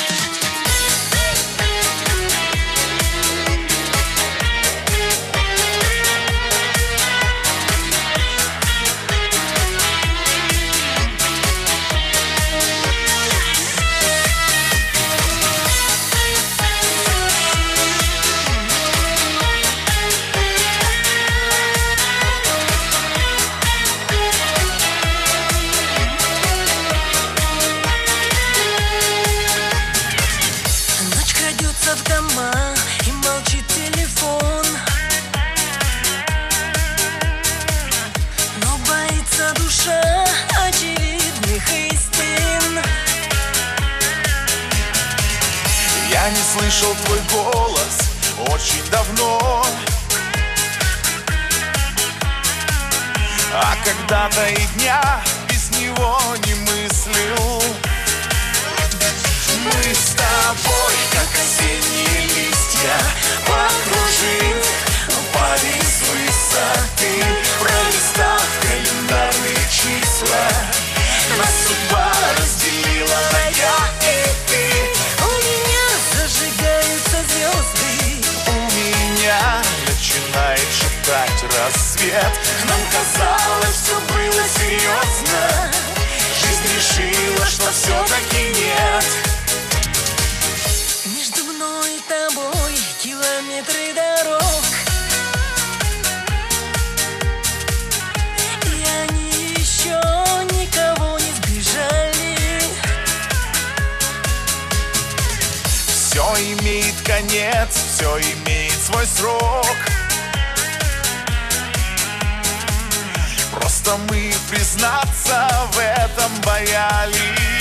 В дома и молчит телефон, но боится душа очевидных истин. Я не слышал твой голос очень давно, а когда-то и дня без него не мыслил. Мы с тобой, как осенние листья, покружим, упали с высоты, пролистав календарные числа. Нас судьба разделила на я и ты. У меня зажигаются звезды, У меня начинает шептать рассвет. нам казалось, все было серьезно. Жизнь решила, что все-таки нет. Между мной и тобой километры дорог, и они еще никого не сбежали. Все имеет конец, все имеет свой срок. Просто мы признаться в этом боялись.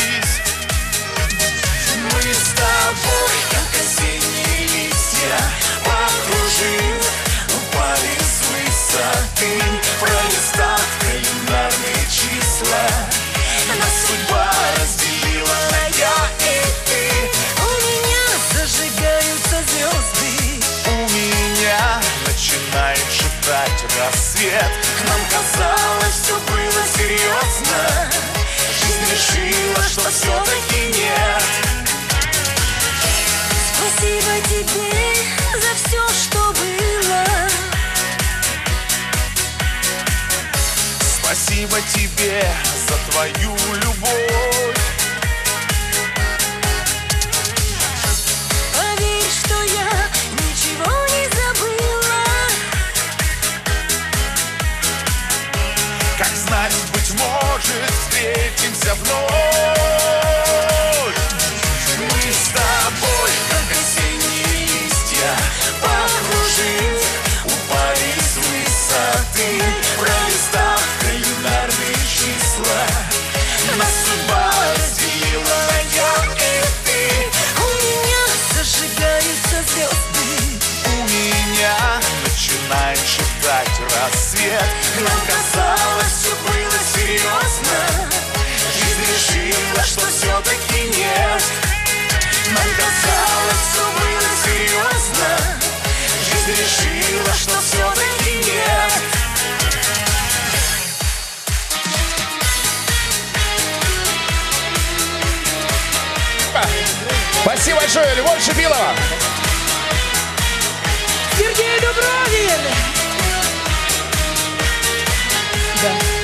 Мы с тобой, как осенние листья, покружим, упали с высоты, пролистав календарные числа. Нас судьба разделила на я и ты. У меня зажигаются звезды, У меня начинает шептать рассвет. нам казалось, все было серьезно. Жизнь решила, что все-таки нет. Спасибо тебе за все, что было. Спасибо тебе за твою любовь. Поверь, что я ничего не забыла. Как знать, быть может, встретимся вновь. Мы с тобой, как осенние листья, покружим, упали с высоты, пролистав календарные числа. Нас судьба разделила на я и ты. У меня зажигаются звезды, У меня начинает шептать рассвет. Нам казалось, все было серьезно. Жизнь решила, что все-таки нет. Нам казалось, все было серьезно. Жизнь решила, что все-таки нет. Спасибо большое, Любовь Шипилова. Сергей Дубровин! Да.